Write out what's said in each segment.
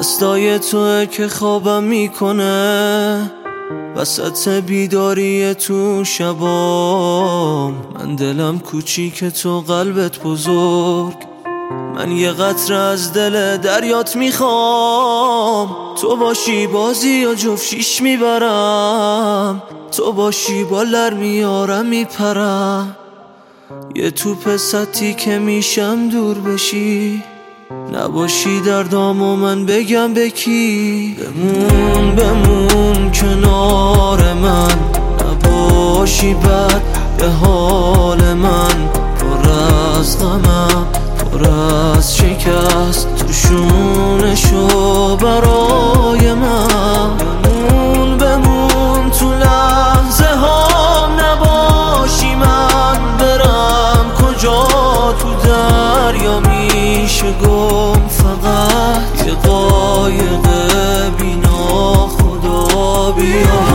دستای توه که خوابم میکنه وسط بیداری تو شبام. من دلم کوچیک تو قلبت بزرگ، من یه قطره از دل دریات میخوام. تو باشی بازی یا جفت شیش میبرم، تو باشی بالر میارم میپرم. یه توپ سطحی که میشم دور بشی، نباشی در دام و من بگم به کی. بمون کنار من، نباشی بد به حال من. پر از غمم پر از شکست، تو شونشو برای من. بمون تو لحظه ها، نباشی من برم کجا. تو دریا میشه گم فقط یه قایق بینا. خدا بیا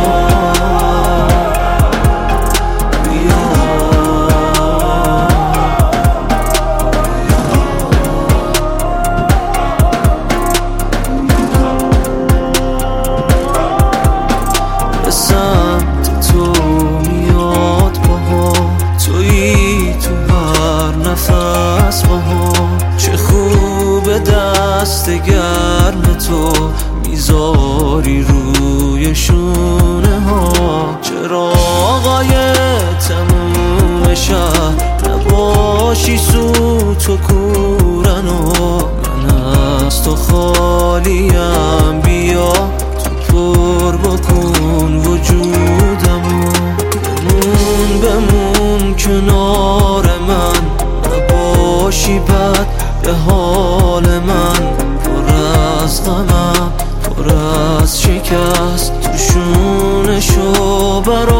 سمت تو میاد باها، تویی تو هر نفس باها. چه خوب دست گرم تو میذاری روی شونه ها. چراغای تموم شهر، نباشی سوت و کورن و من از تو خالیم. بیا تو پر بکن وجودمو. بمون کنار من، نباشی بد به حال من. پر از غمم پر از شکست، تو شونشو برای